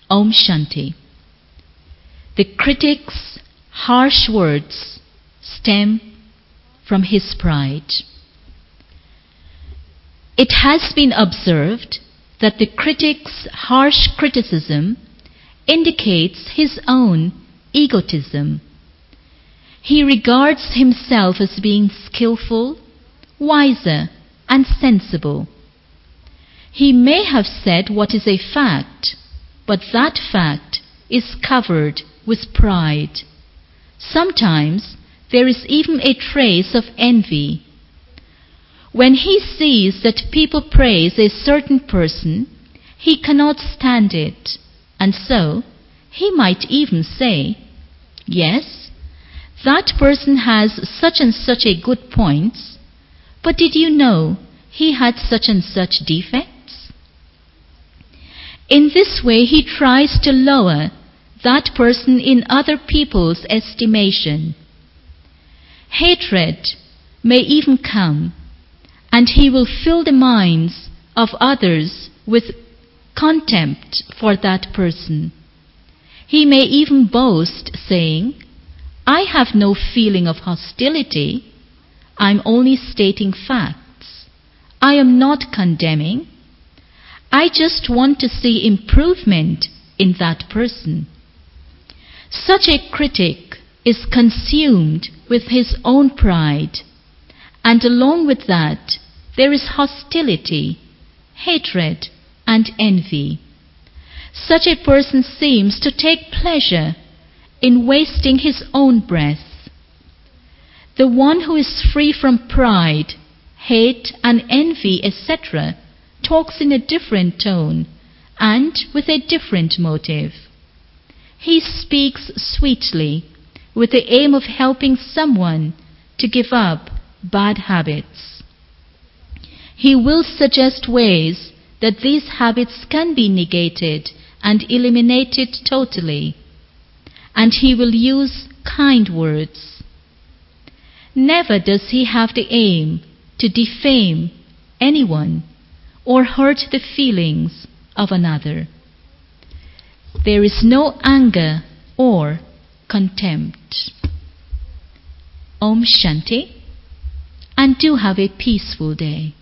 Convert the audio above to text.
Om Shanti. The critic's harsh words stem from his pride. It has been observed that the critic's harsh criticism indicates his own egotism. He regards himself as being skillful, wiser, and sensible. He may have said what is a fact, but that fact is covered with pride. Sometimes there is even a trace of envy. When he sees that people praise a certain person, he cannot stand it, and so he might even say, "Yes, that person has such and such a good points, but did you know he had such and such defects?" In this way he tries to lower that person in other people's estimation. Hatred may even come, and he will fill the minds of others with contempt for that person. He may even boast, saying, "I have no feeling of hostility. I'm only stating facts. I am not condemning. I just want to see improvement in that person." Such a critic is consumed with his own pride, and along with that, there is hostility, hatred, and envy. Such a person seems to take pleasure in wasting his own breath. The one who is free from pride, hate, and envy, etc., talks in a different tone and with a different motive. He speaks sweetly, with the aim of helping someone to give up bad habits. He will suggest ways that these habits can be negated and eliminated totally, and he will use kind words. Never does he have the aim to defame anyone or hurt the feelings of another. There is no anger or contempt. Om Shanti, and do have a peaceful day.